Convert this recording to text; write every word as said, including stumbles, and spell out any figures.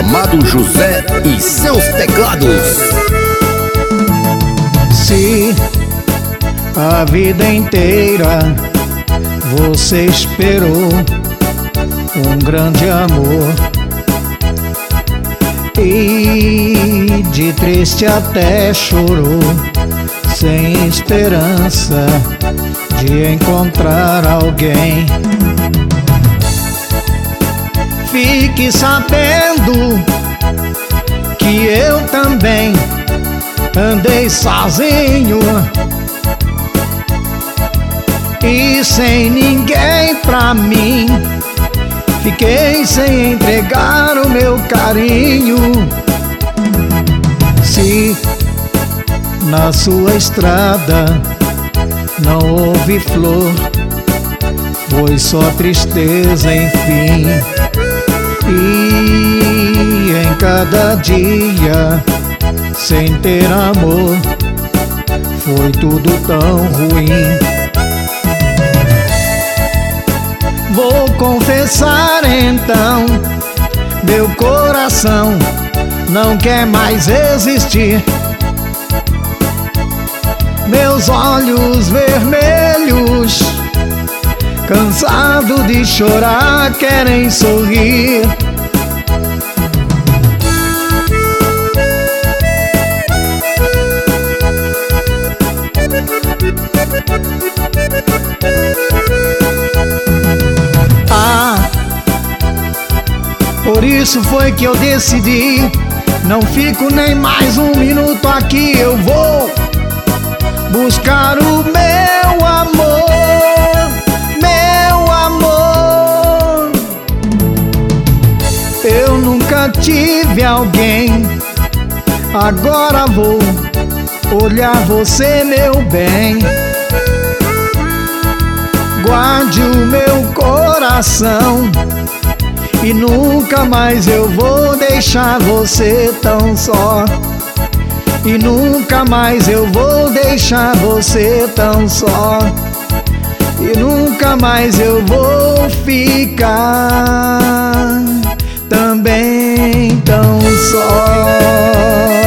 Amado José e seus teclados. Se a vida inteira você esperou um grande amor e de triste até chorou, sem esperança de encontrar alguém, fique sabendo que eu também andei sozinho e sem ninguém pra mim. Fiquei sem entregar o meu carinho. Se na sua estrada não houve flor, foi só tristeza, enfim. E em cada dia sem ter amor, foi tudo tão ruim. Vou confessar então, meu coração não quer mais existir. Meus olhos vermelhos, cansado de chorar, querem sorrir. Por isso foi que eu decidi, não fico nem mais um minuto aqui. Eu vou buscar o meu amor, meu amor. Eu nunca tive alguém, agora vou olhar você, meu bem. Guarde o meu coração e nunca mais eu vou deixar você tão só. E nunca mais eu vou deixar você tão só. E nunca mais eu vou ficar também tão só.